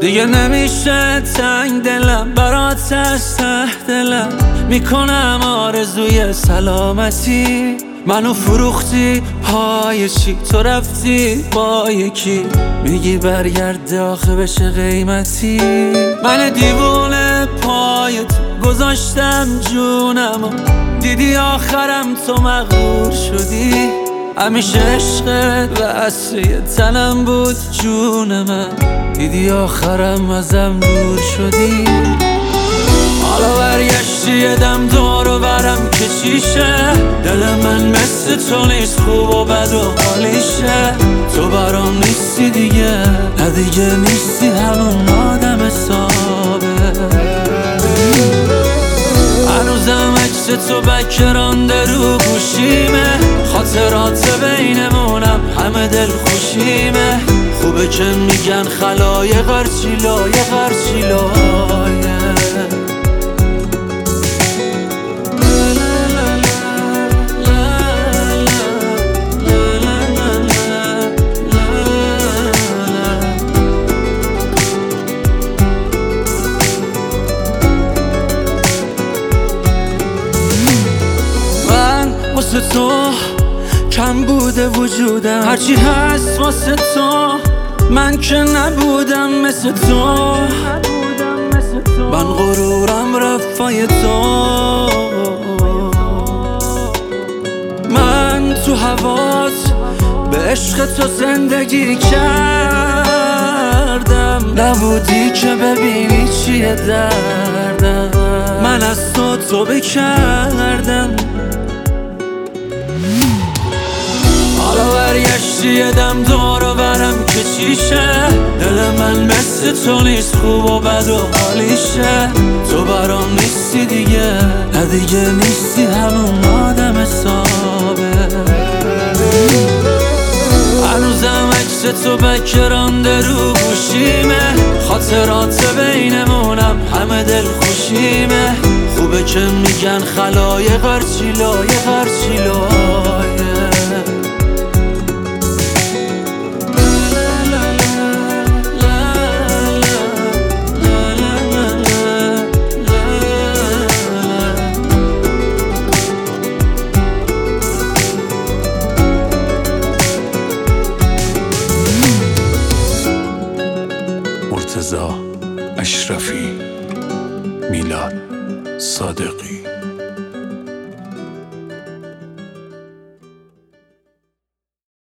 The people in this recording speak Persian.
دیگه نمیشه تنگ دلم برات از ته دلم، میکنم آرزوی سلامتی. منو فروختی پای چی؟ تو رفتی با یکی، میگی برگرده آخه بشه قیمتی. من دیوونه پای تو گذاشتم جونمو، دیدی آخرم تو مغرور شدی. همیشه عشقت واسه تنم بود جون من، دیدی آخرم ازم دور شدی. حالا برگشتی یه دم دور و برم که چیشه، دل من مثل تو نیست، خوب و بد و حالیشه. تو برام نیستی دیگه، نه دیگه نیستی همون آدم حسابه. هنوزم عکس تو بکرانده رو گوشیمه، خاطرات بینمونم همه دل خوشیمه. خوبه که میگن خلایق هرچی لایق هرچی لایق. واسه تو کم بوده وجودم، هرچی هست واسه تو، من که نبودم مثل تو. من غرورم رفای تو، من تو هوات به عشق تو زندگی کردم، نبودی که ببینی چیه دردم. من از تو توبه کردم، حالا برگشتی یه دم دور و برم که چیشه. دل من مثل تو نیست، خوب و بد و حالیشه. تو برام نیستی دیگه، نه دیگه نیستی همون آدم حسابه. هنوزم عکس تو بکرانده رو گوشیمه، خاطرات بینمونم همه دل خوشیمه. خوبه که میگن خلایق هرچی لایق هرچی لایق. مرتضی اشرفی، میلاد صادقی.